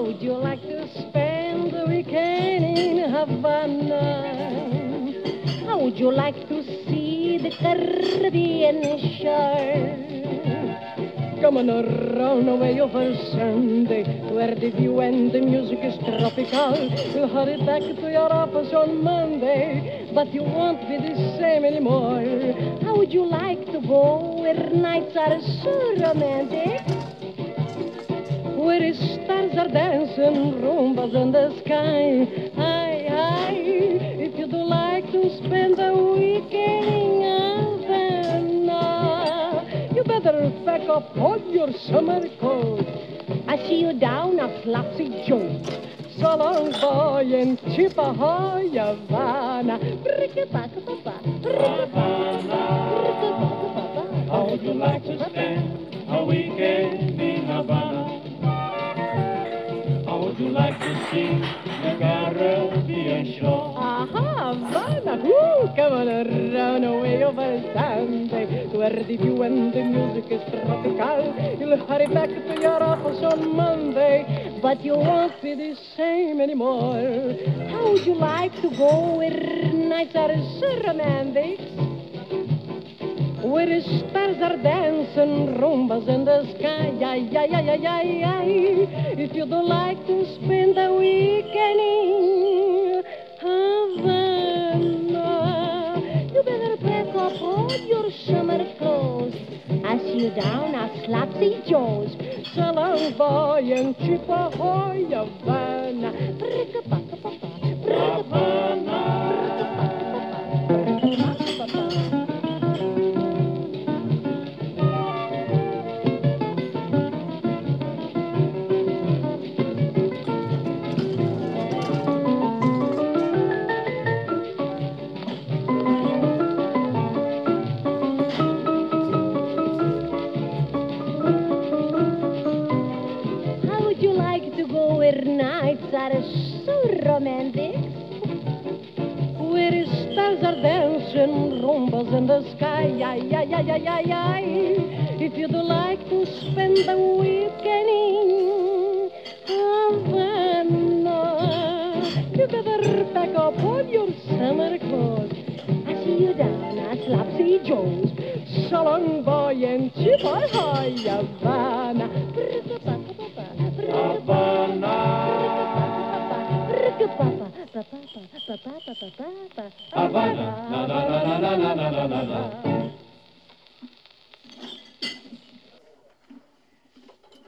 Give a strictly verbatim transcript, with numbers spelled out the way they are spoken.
How would you like to spend the weekend in Havana? How would you like to see the Caribbean shore? Come on around away over Sunday, where the view and the music is tropical. You'll hurry back to your office on Monday, but you won't be the same anymore. How would you like to go where nights are so romantic? Where the stars are dancing rumbas in the sky. Aye, aye, if you'd like to spend the weekend in Havana, you better pack up all your summer coat. I see you down at Flopsy Joe's. So long, boy, and chip ahoy, Havana. Havana, how would you like to spend a weekend in Havana? How would you like to see the Caribbean shore? Aha, Havana, woo, come on around away over Sunday, where the view and the music is tropical. You'll hurry back to your office on Monday, but you won't be the same anymore. How would you like to go where nights are so romantic? Where the stars are dancing rumbas in the sky. Ay, ay, ay, ay, ay, ay. If you'd like to spend the weekend in Havana, you better pack up all your summer clothes. I see you down at Slopsy Joe's. So long, boy, and chip ahoy, Havana. Havana. Nights are so romantic, where the stars are dancing rumbas in the sky. Ay, ay, ay, ay, ay, ay. If you'd like to spend the weekend in Havana, you better pack up all your summer clothes. I see you down at Slopsy Joe's. So long, boy, and chip ahoy, Havana. Havana. Havana, na na na na na na na na.